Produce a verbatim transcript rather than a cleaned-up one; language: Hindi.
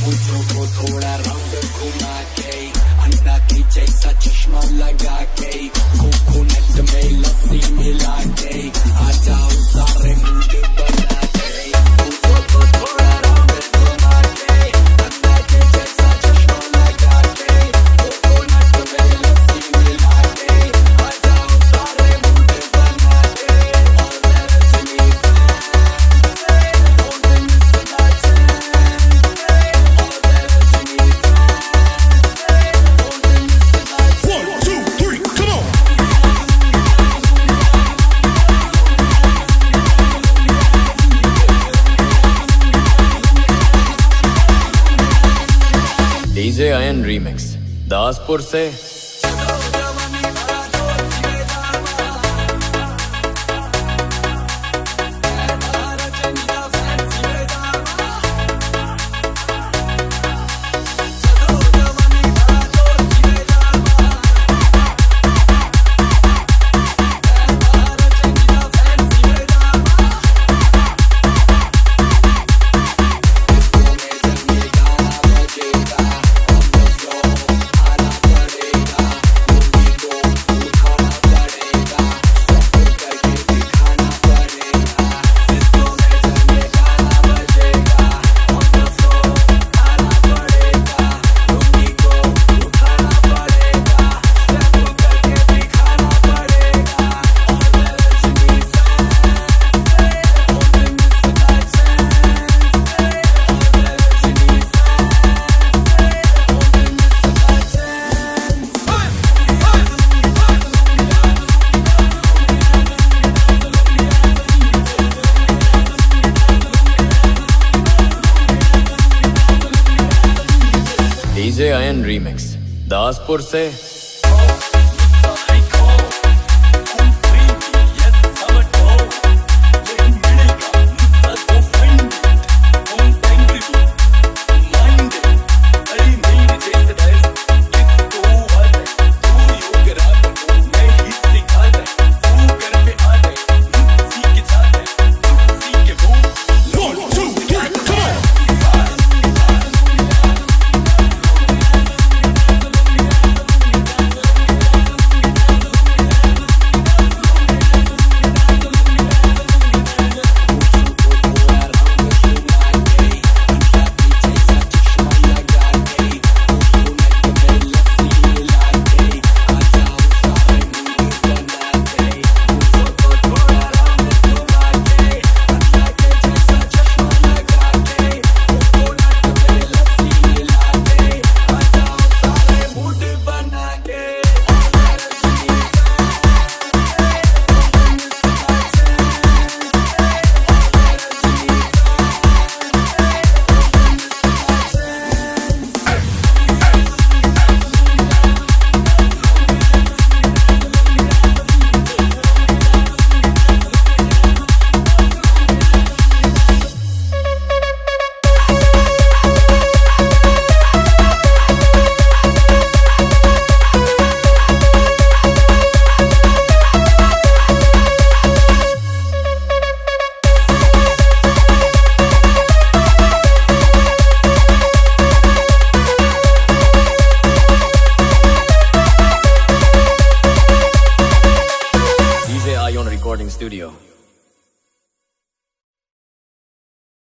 पूछो को थोड़ा राउंड घुमा के, अंडा के जैसा चश्मा लगा के, कोकोनट में लस्सी मिला के, आ जाओ सारे मूड बना के। पूछो को थोड़ा राउंड घुमा के, अंडा के जैसा चश्मा लगा के, कोकोनट में लस्सी मिला के, आ जाओ सारे मूड बना के। All that is me fancy, holding this in my chance, all that is me fancy, holding this in my chance. One, two, three, come on! D J Ayan Remix Daspur से D J Ayan Remix Daspur से Recording Studio.